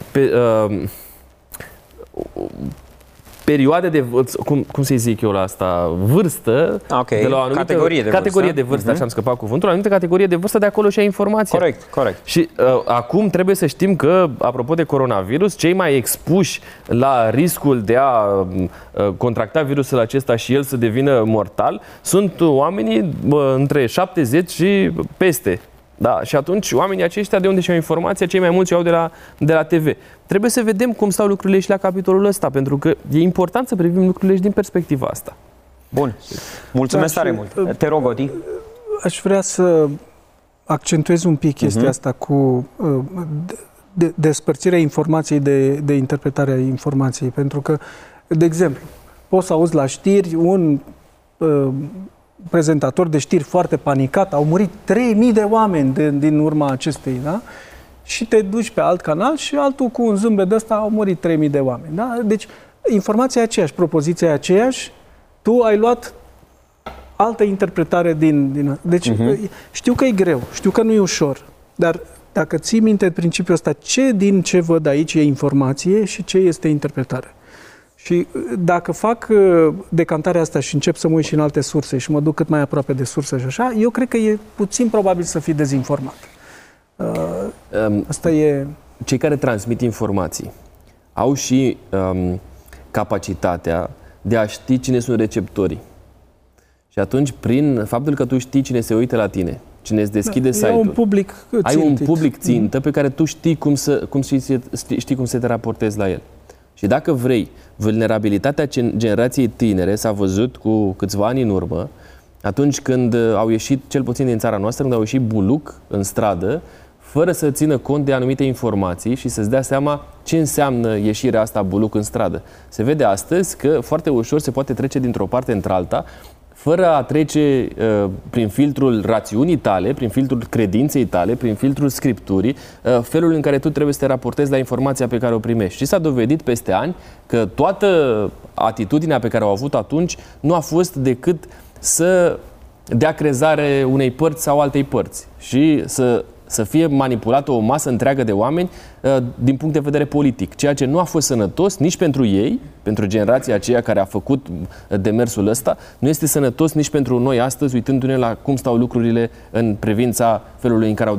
perioade de vârstă, cum să-i zic eu la asta, vârstă, de la o anumită categorie de vârstă, așa am scăpat cuvântul, o anumită categorie de vârstă, de acolo și a informația. Corect. Și acum trebuie să știm că, apropo de coronavirus, cei mai expuși la riscul de a contracta virusul acesta și el să devină mortal sunt oamenii între 70 și peste. Da, și atunci oamenii aceștia de unde și-au informația, cei mai mulți o au de la TV. Trebuie să vedem cum stau lucrurile și la capitolul ăsta, pentru că e important să privim lucrurile și din perspectiva asta. Bun. Mulțumesc tare mult. Te rog, Oti. Aș vrea să accentuez un pic chestia asta cu despărțirea informației de interpretarea informației, pentru că, de exemplu, poți să auzi la știri un prezentator de știri foarte panicat, au murit 3000 de oameni din urma acestei, da? Și te duci pe alt canal și altul cu un zâmbet de ăsta au murit 3000 de oameni, da? Deci informația e aceeași, propoziția e aceeași, tu ai luat altă interpretare din... Deci știu că e greu, știu că nu e ușor, dar dacă ții minte principiul ăsta, ce din ce văd aici e informație și ce este interpretare? Și dacă fac decantarea asta și încep să mă uit și în alte surse și mă duc cât mai aproape de surse și așa, eu cred că e puțin probabil să fii dezinformat. Asta e... Cei care transmit informații au și capacitatea de a ști cine sunt receptorii. Și atunci, prin faptul că tu știi cine se uită la tine, cine îți deschide site-ul, ai un public țintă pe care tu știi cum să te raportezi la el. Și dacă vrei, vulnerabilitatea generației tinere s-a văzut cu câțiva ani în urmă, atunci când au ieșit, cel puțin din țara noastră, când au ieșit buluc în stradă, fără să țină cont de anumite informații și să-ți dea seama ce înseamnă ieșirea asta buluc în stradă. Se vede astăzi că foarte ușor se poate trece dintr-o parte într-alta, fără a trece prin filtrul rațiunii tale, prin filtrul credinței tale, prin filtrul scripturii, felul în care tu trebuie să te raportezi la informația pe care o primești. Și s-a dovedit peste ani că toată atitudinea pe care au avut atunci nu a fost decât să dea crezare unei părți sau altei părți și să fie manipulată o masă întreagă de oameni din punct de vedere politic, ceea ce nu a fost sănătos nici pentru ei, pentru generația aceea care a făcut demersul ăsta, nu este sănătos nici pentru noi astăzi, uitându-ne la cum stau lucrurile în privința felului în care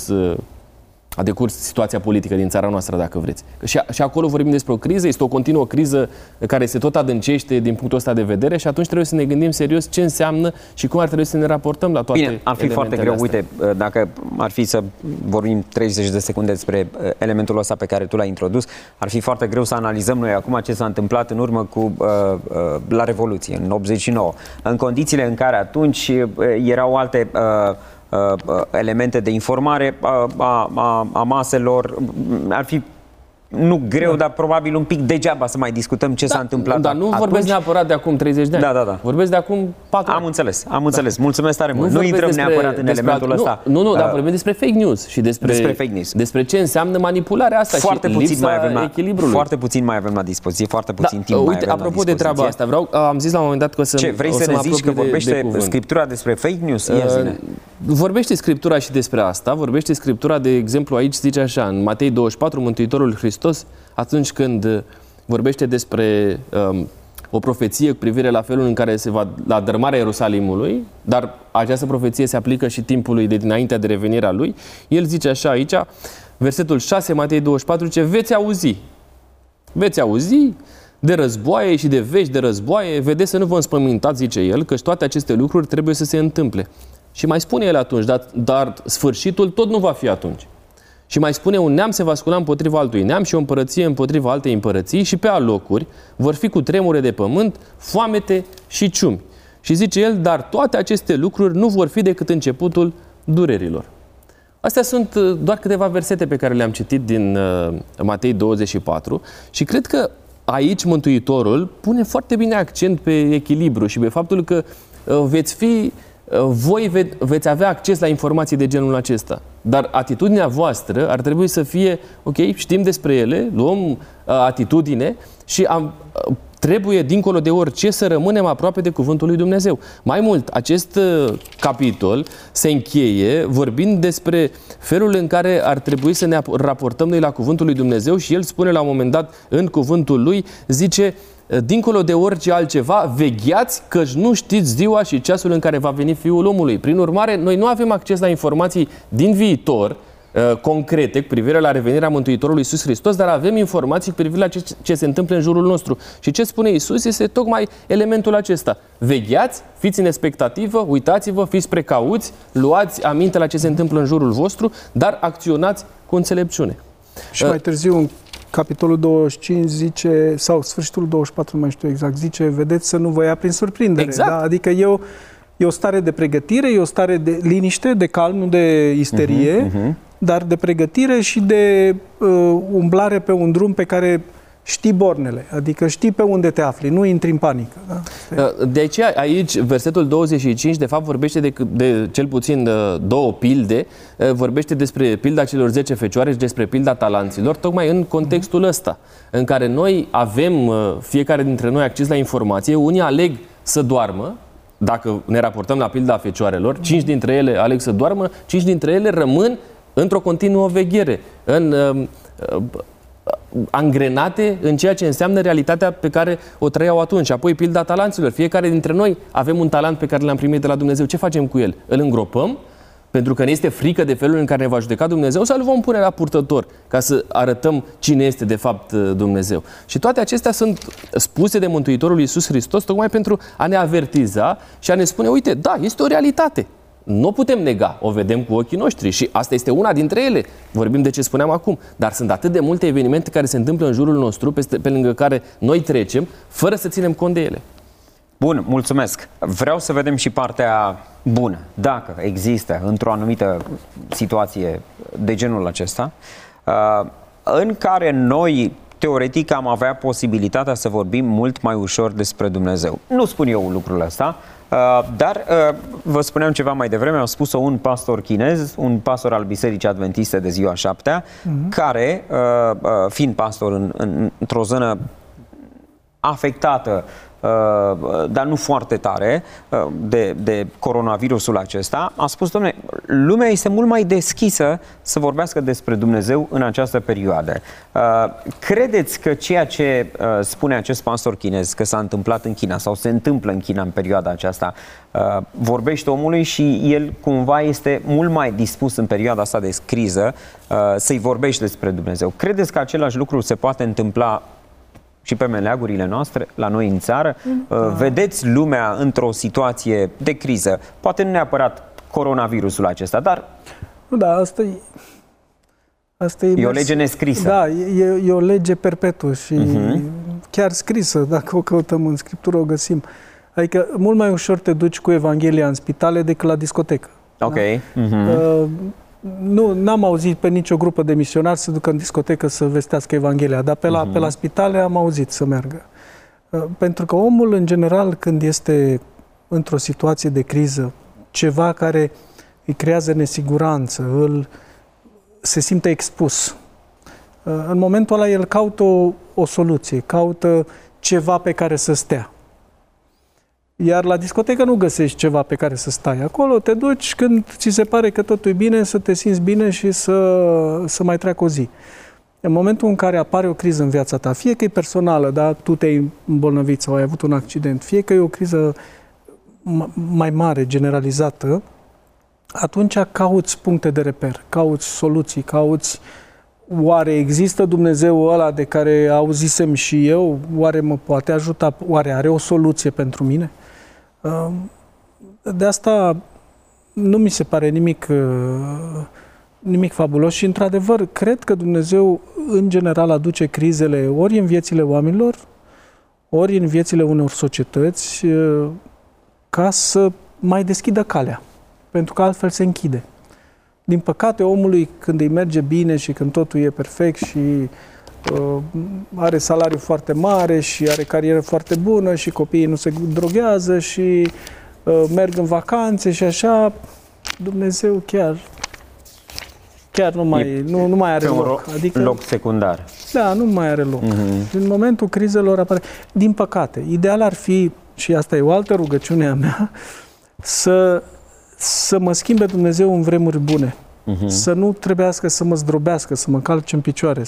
a decurs situația politică din țara noastră, dacă vreți. Și acolo vorbim despre o criză, este o continuă criză care se tot adâncește din punctul ăsta de vedere și atunci trebuie să ne gândim serios ce înseamnă și cum ar trebui să ne raportăm la toate elementele astea. Bine, ar fi foarte greu, uite, dacă ar fi să vorbim 30 de secunde despre elementul ăsta pe care tu l-ai introdus, ar fi foarte greu să analizăm noi acum ce s-a întâmplat în urmă la Revoluție, în 89. În condițiile în care atunci erau alte elemente de informare a maselor, ar fi nu greu, dar probabil un pic degeaba să mai discutăm ce s-a întâmplat dar nu atunci. Vorbesc neapărat de acum 30 de ani. Da. Vorbesc de acum 4 ani. Am înțeles. Mulțumesc tare mult. Nu intrăm neapărat în elementul ăsta. Nu, dar vorbim despre fake news și despre fake news. Despre ce înseamnă manipularea asta foarte și lipsa echilibrului. Foarte puțin mai avem la dispoziție, foarte puțin timp mai avem la dispoziție. Apropo de treaba asta, am zis la un moment dat că vrei să ne zici că vorbește Scriptura despre fake news? Vorbește Scriptura și despre asta. Vorbește Scriptura, de exemplu, aici zice așa, în Matei 24, Mântuitorul Hristos, atunci când vorbește despre o profeție cu privire la felul în care se va la dărâmarea Ierusalimului, dar această profeție se aplică și timpului de dinaintea de revenirea lui, el zice așa aici, versetul 6, Matei 24, zice, veți auzi de războaie și de vești de războaie, vedeți să nu vă înspăimântați, zice el, căci toate aceste lucruri trebuie să se întâmple. Și mai spune el atunci, dar sfârșitul tot nu va fi atunci. Și mai spune, un neam se va scula împotriva altui neam și o împărăție împotriva altei împărății și pe alocuri vor fi cu tremure de pământ, foamete și ciumi. Și zice el, dar toate aceste lucruri nu vor fi decât începutul durerilor. Astea sunt doar câteva versete pe care le-am citit din Matei 24 și cred că aici Mântuitorul pune foarte bine accent pe echilibru și pe faptul că voi veți avea acces la informații de genul acesta. Dar atitudinea voastră ar trebui să fie, ok, știm despre ele, luăm atitudine și trebuie, dincolo de orice, să rămânem aproape de Cuvântul lui Dumnezeu. Mai mult, acest capitol se încheie vorbind despre felul în care ar trebui să ne raportăm noi la Cuvântul lui Dumnezeu și el spune la un moment dat în Cuvântul lui, zice, dincolo de orice altceva, vegheați căci nu știți ziua și ceasul în care va veni Fiul omului. Prin urmare, noi nu avem acces la informații din viitor, concrete cu privire la revenirea Mântuitorului Iisus Hristos, dar avem informații cu privire la ce se întâmplă în jurul nostru. Și ce spune Iisus este tocmai elementul acesta. Vegheați, fiți în expectativă, uitați-vă, fiți precauți, luați aminte la ce se întâmplă în jurul vostru, dar acționați cu înțelepciune. Și mai târziu, în capitolul 25 zice, sau sfârșitul 24, nu mai știu exact, zice, vedeți să nu vă ia prin surprindere. Exact. Da? Adică e o stare de pregătire, e o stare de liniște, de calm, nu de isterie, dar de pregătire și de umblare pe un drum pe care știi bornele, adică știi pe unde te afli, nu intri în panică. Da? De aceea aici, versetul 25, de fapt vorbește de cel puțin două pilde, vorbește despre pilda celor 10 fecioare și despre pilda talanților, tocmai în contextul ăsta, în care noi avem, fiecare dintre noi, acces la informație, unii aleg să doarmă, dacă ne raportăm la pilda fecioarelor, 5 dintre ele aleg să doarmă, 5 dintre ele rămân într-o continuă veghere, angrenate în ceea ce înseamnă realitatea pe care o trăiau atunci. Apoi pilda talanților. Fiecare dintre noi avem un talent pe care l-am primit de la Dumnezeu. Ce facem cu el? Îl îngropăm pentru că ne este frică de felul în care ne va judeca Dumnezeu sau îl vom pune la purtător ca să arătăm cine este de fapt Dumnezeu? Și toate acestea sunt spuse de Mântuitorul Iisus Hristos tocmai pentru a ne avertiza și a ne spune, uite, da, este o realitate. Nu o putem nega, o vedem cu ochii noștri și asta este una dintre ele. Vorbim de ce spuneam acum, dar sunt atât de multe evenimente care se întâmplă în jurul nostru, pe lângă care noi trecem, fără să ținem cont de ele. Bun, mulțumesc. Vreau să vedem și partea bună. Dacă există într-o anumită situație de genul acesta, în care noi teoretic am avea posibilitatea să vorbim mult mai ușor despre Dumnezeu. Nu spun eu lucrul ăsta, dar vă spuneam ceva mai devreme, a spus-o un pastor chinez, un pastor al Bisericii Adventiste de ziua 7-a, care, fiind pastor într-o zonă afectată, dar nu foarte tare, de coronavirusul acesta, a spus, dom'le, lumea este mult mai deschisă să vorbească despre Dumnezeu în această perioadă. Credeți că ceea ce spune acest pastor chinez, că s-a întâmplat în China sau se întâmplă în China în perioada aceasta, vorbește omului și el cumva este mult mai dispus în perioada asta de criză să-i vorbești despre Dumnezeu? Credeți că același lucru se poate întâmpla și pe meleagurile noastre, la noi în țară? Vedeți lumea într-o situație de criză, poate nu neapărat coronavirusul acesta, dar... Da, asta e o lege nescrisă. Da, e o lege perpetuă și chiar scrisă, dacă o căutăm în Scriptură, o găsim. Adică mult mai ușor te duci cu Evanghelia în spitale decât la discotecă. Ok. Da? N-am auzit pe nicio grupă de misionari să ducă în discotecă să vestească Evanghelia, dar pe la spitale am auzit să meargă. Pentru că omul, în general, când este într-o situație de criză, ceva care îi creează nesiguranță, se simte expus. În momentul ăla el caută o soluție, caută ceva pe care să stea. Iar la discotecă nu găsești ceva pe care să stai. Acolo te duci când ți se pare că totul e bine, să te simți bine și să mai treacă o zi. În momentul în care apare o criză în viața ta, fie că e personală, da, tu te-ai îmbolnăvit sau ai avut un accident, fie că e o criză mai mare, generalizată, atunci cauți puncte de reper, cauți soluții, cauți oare există Dumnezeu ăla de care auzisem și eu? Oare mă poate ajuta? Oare are o soluție pentru mine? De asta nu mi se pare nimic nimic fabulos și, într-adevăr, cred că Dumnezeu, în general, aduce crizele ori în viețile oamenilor, ori în viețile unor societăți, ca să mai deschidă calea, pentru că altfel se închide. Din păcate, omului, când îi merge bine și când totul e perfect și are salariu foarte mare și are carieră foarte bună și copiii nu se droghează și merg în vacanțe și așa, Dumnezeu chiar nu mai are loc. Adică loc secundar. Da, nu mai are loc. În momentul crizelor apare. Din păcate, ideal ar fi, și asta e o altă rugăciune a mea, să mă schimbe Dumnezeu în vremuri bune. Să nu trebuiască să mă zdrobească, să mă calce în picioare,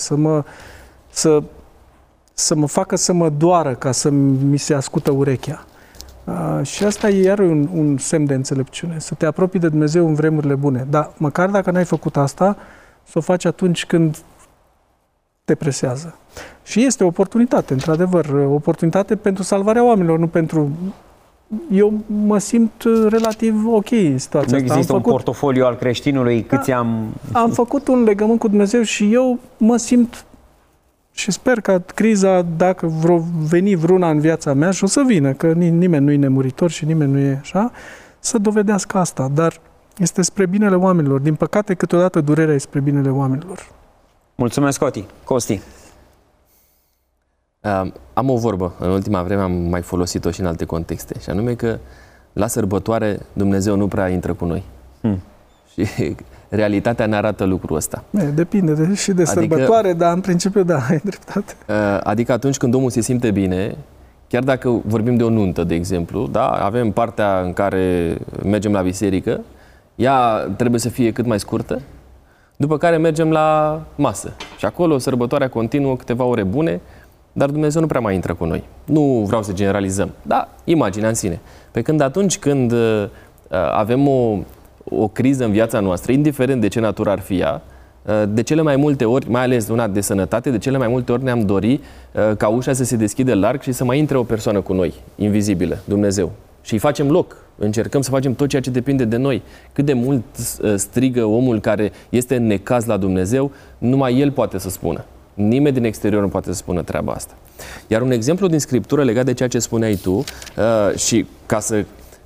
să mă facă să mă doară ca să mi se ascută urechea. Și asta e iar un semn de înțelepciune, să te apropii de Dumnezeu în vremurile bune. Dar măcar dacă n-ai făcut asta, să o faci atunci când te presează. Și este o oportunitate, într-adevăr, o oportunitate pentru salvarea oamenilor, nu pentru... Eu mă simt relativ ok în situația asta. Nu există un portofoliu al creștinului, câți am... Am făcut un legământ cu Dumnezeu și eu mă simt și sper că criza, dacă veni vreuna în viața mea, și o să vină, că nimeni nu e nemuritor și nimeni nu e așa, să dovedească asta. Dar este spre binele oamenilor. Din păcate, câteodată durerea e spre binele oamenilor. Mulțumesc, Costi. Am o vorbă, în ultima vreme am mai folosit-o și în alte contexte, și anume că la sărbătoare Dumnezeu nu prea intră cu noi. Și realitatea ne arată lucrul ăsta. Depinde și de sărbătoare, dar în principiu da, ai dreptate. Adică atunci când omul se simte bine, chiar dacă vorbim de o nuntă, de exemplu, da, avem partea în care mergem la biserică, ea trebuie să fie cât mai scurtă, după care mergem la masă. Și acolo sărbătoarea continuă câteva ore bune, dar Dumnezeu nu prea mai intră cu noi. Nu vreau să generalizăm, dar imaginea în sine. Pe când atunci când avem o criză în viața noastră, indiferent de ce natură ar fi ea, de cele mai multe ori, mai ales una de sănătate, de cele mai multe ori ne-am dori ca ușa să se deschidă larg și să mai intre o persoană cu noi, invizibilă, Dumnezeu. Și îi facem loc, încercăm să facem tot ceea ce depinde de noi. Cât de mult strigă omul care este în necaz la Dumnezeu, numai el poate să spună. Nimeni din exterior nu poate să spună treaba asta. Iar un exemplu din Scriptură legat de ceea ce spuneai tu, și ca să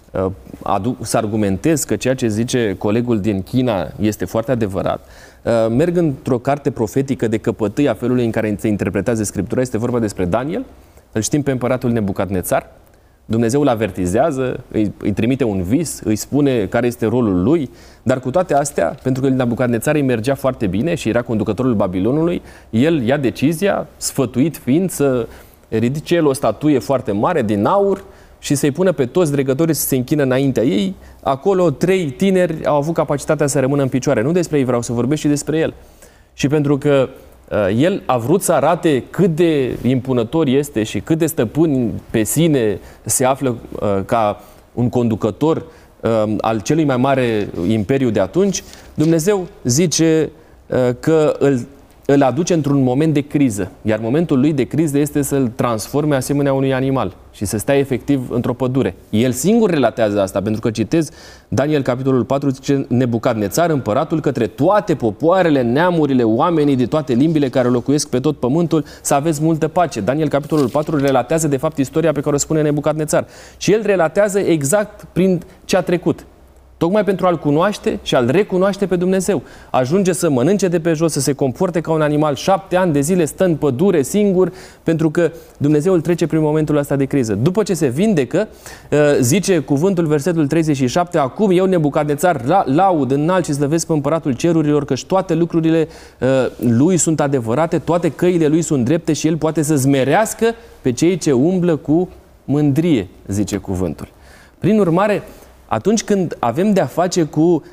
argumentez că ceea ce zice colegul din China este foarte adevărat, merg într-o carte profetică de căpătâi a felului în care se interpretează Scriptura. Este vorba despre Daniel. Îl știm pe împăratul Nebucadnețar. Dumnezeu îl avertizează, îi trimite un vis, îi spune care este rolul lui, dar cu toate astea, pentru că Nebucadnețar îi mergea foarte bine și era conducătorul Babilonului, el ia decizia, sfătuit fiind, să ridice el o statuie foarte mare din aur și să-i pună pe toți dregătorii să se închină înaintea ei. Acolo 3 tineri au avut capacitatea să rămână în picioare. Nu despre ei vreau să vorbesc, ci despre el. Și pentru că el a vrut să arate cât de impunător este și cât de stăpân pe sine se află ca un conducător al celui mai mare imperiu de atunci, Dumnezeu zice că îl aduce într-un moment de criză, iar momentul lui de criză este să-l transforme asemenea unui animal și să stea efectiv într-o pădure. El singur relatează asta, pentru că citez Daniel capitolul 4, zice Nebucadnețar, împăratul, către toate popoarele, neamurile, oamenii de toate limbile care locuiesc pe tot pământul, să aveți multă pace. Daniel capitolul 4 relatează de fapt istoria pe care o spune Nebucadnețar. Și el relatează exact prin ce a trecut. Tocmai pentru a-L cunoaște și a-L recunoaște pe Dumnezeu. Ajunge să mănânce de pe jos, să se comporte ca un animal, 7 ani de zile stă în pădure singur, pentru că Dumnezeu îl trece prin momentul ăsta de criză. După ce se vindecă, zice cuvântul, versetul 37, acum eu, Nebucadnețar, laud, înalt și slăvesc pe împăratul cerurilor, căci toate lucrurile lui sunt adevărate, toate căile lui sunt drepte și el poate să zmerească pe cei ce umblă cu mândrie, zice cuvântul. Prin urmare, atunci când avem de-a face cu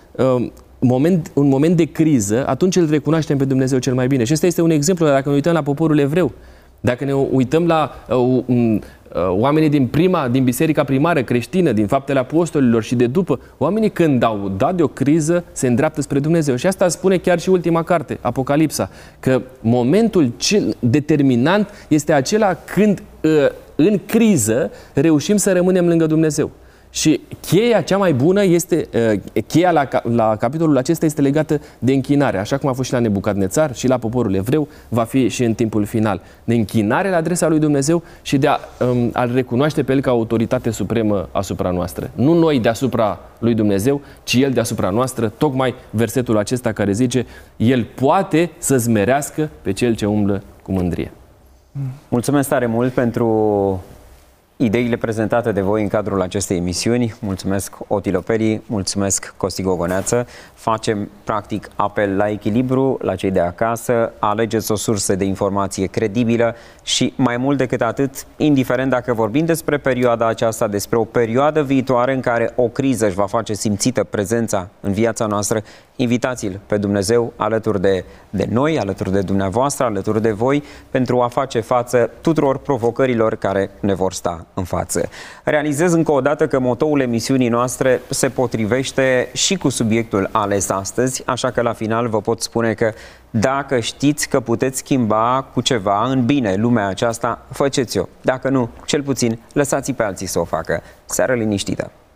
un moment de criză, atunci îl recunoaștem pe Dumnezeu cel mai bine. Și ăsta este un exemplu, dacă ne uităm la poporul evreu, dacă ne uităm la oamenii din biserica primară creștină, din Faptele Apostolilor și de după, oamenii când au dat de o criză se îndreaptă spre Dumnezeu. Și asta spune chiar și ultima carte, Apocalipsa, că momentul cel determinant este acela când în criză reușim să rămânem lângă Dumnezeu. Și cheia cea mai bună este, cheia la capitolul acesta este legată de închinare, așa cum a fost și la Nebucadnețar și la poporul evreu, va fi și în timpul final. De închinare la adresa lui Dumnezeu și de a-L recunoaște pe El ca autoritate supremă asupra noastră. Nu noi deasupra lui Dumnezeu, ci El deasupra noastră, tocmai versetul acesta care zice: El poate să zmerească pe cel ce umblă cu mândrie. Mulțumesc tare mult pentru ideile prezentate de voi în cadrul acestei emisiuni. Mulțumesc Oti Loperi, mulțumesc Costi Gogoneață. Facem practic apel la echilibru, la cei de acasă. Alegeți o sursă de informație credibilă și mai mult decât atât, indiferent dacă vorbim despre perioada aceasta, despre o perioadă viitoare în care o criză își va face simțită prezența în viața noastră, invitați-L pe Dumnezeu alături de noi, alături de dumneavoastră, alături de voi, pentru a face față tuturor provocărilor care ne vor sta în față. Realizez încă o dată că motoul emisiunii noastre se potrivește și cu subiectul ales astăzi, așa că la final vă pot spune că dacă știți că puteți schimba cu ceva în bine lumea aceasta, faceți-o. Dacă nu, cel puțin lăsați pe alții să o facă. Seară liniștită!